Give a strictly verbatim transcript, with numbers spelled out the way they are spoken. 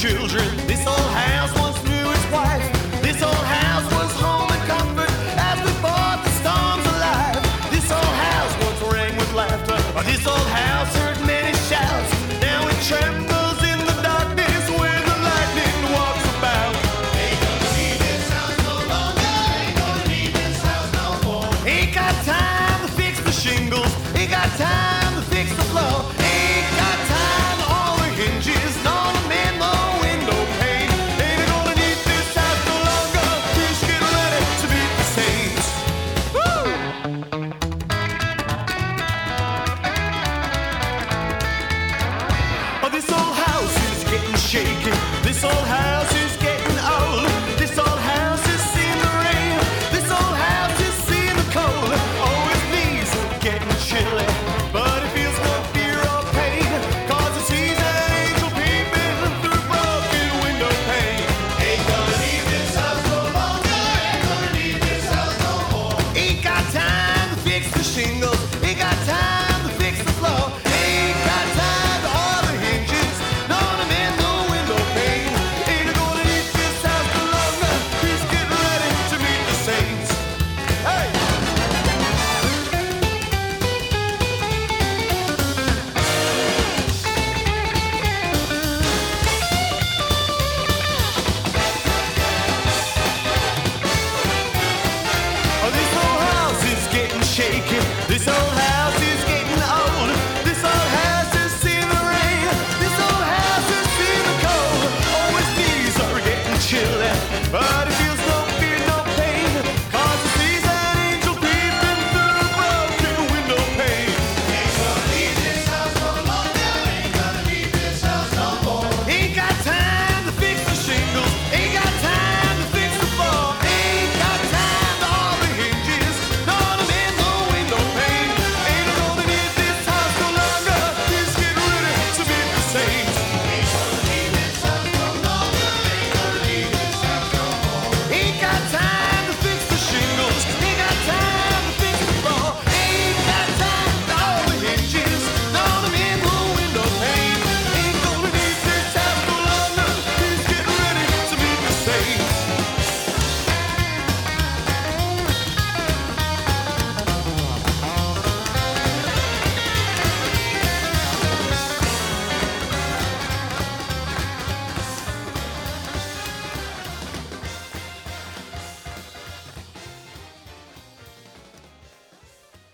children. This old house once knew its wife. This old house was home and comfort as we fought the storms alive. This old house once rang with laughter. This old house heard many shouts. Now it trembles in the darkness when the lightning walks about. Ain't gonna need this house no longer. Ain't gonna need this house no more. Ain't got time to fix the shingles. Ain't got time to fix the floor. Ain't got time to all the hinges. Nor to mend the window pane. Ain't gonna need this house no longer. Just get ready to meet the saints. Woo! Oh, this old house is getting shaky. This old house is getting old. This old house has seen the rain. This old house has seen the cold. Oh, its knees are getting chilly, but it feels no fear or pain, 'cause it sees an angel peeping through broken window pane. Ain't gonna need this house no longer. Ain't gonna need this house no more. Ain't got time to fix the shingles. Ain't got time to fix the floor. Ain't got time to all the hinges. Nor to mend the window pane. Ain't gonna need this house no longer. He's getting ready to meet the saints. Hey! Oh, this old house is getting shaky.